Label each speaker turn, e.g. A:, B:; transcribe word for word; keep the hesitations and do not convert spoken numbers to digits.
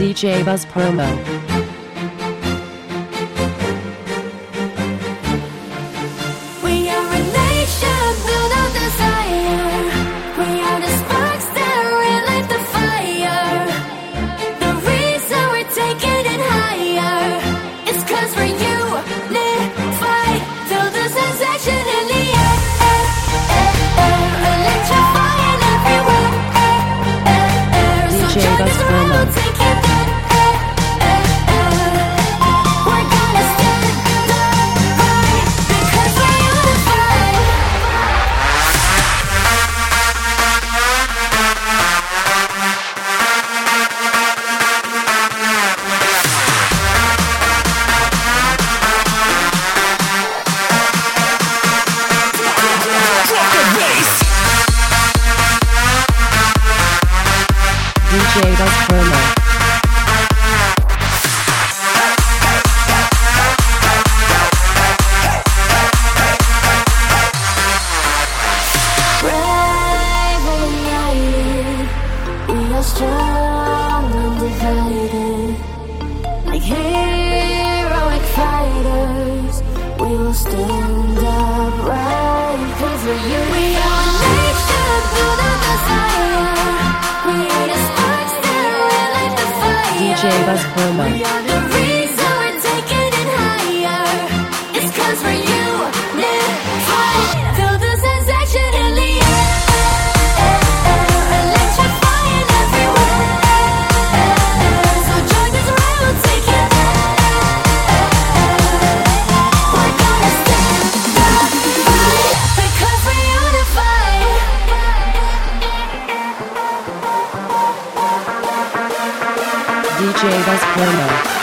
A: D J Buzz Promo.
B: We are a nation built on desire. We are the sparks that relight the fire. The reason we're taking it higher is 'cause we're unified. Feel the sensation in the air, air, air, air. Electrifying everywhere, air, air, air. So
A: D J
B: join
A: Buzz
B: us,
A: Promo.
B: we'll take it there, air, air, air. We're gonna stand right because we're unified.
A: D J Buzz Promo.
B: Brave and united, we are strong and divided. Like heroic fighters, we will stand up right. 'Cause we're you. We are a nation built on desire. We are the sparks that relight the fire.
A: D J Buzz Promo.
B: We are the reason we're taking it higher. It's 'cause we're unified. Feel the sensation in the air, air, air. Electrifying everywhere, air, air. So join us right, we'll take it there, air, air. We're gonna stand up right because we're unified.
A: D J Buzz Promo.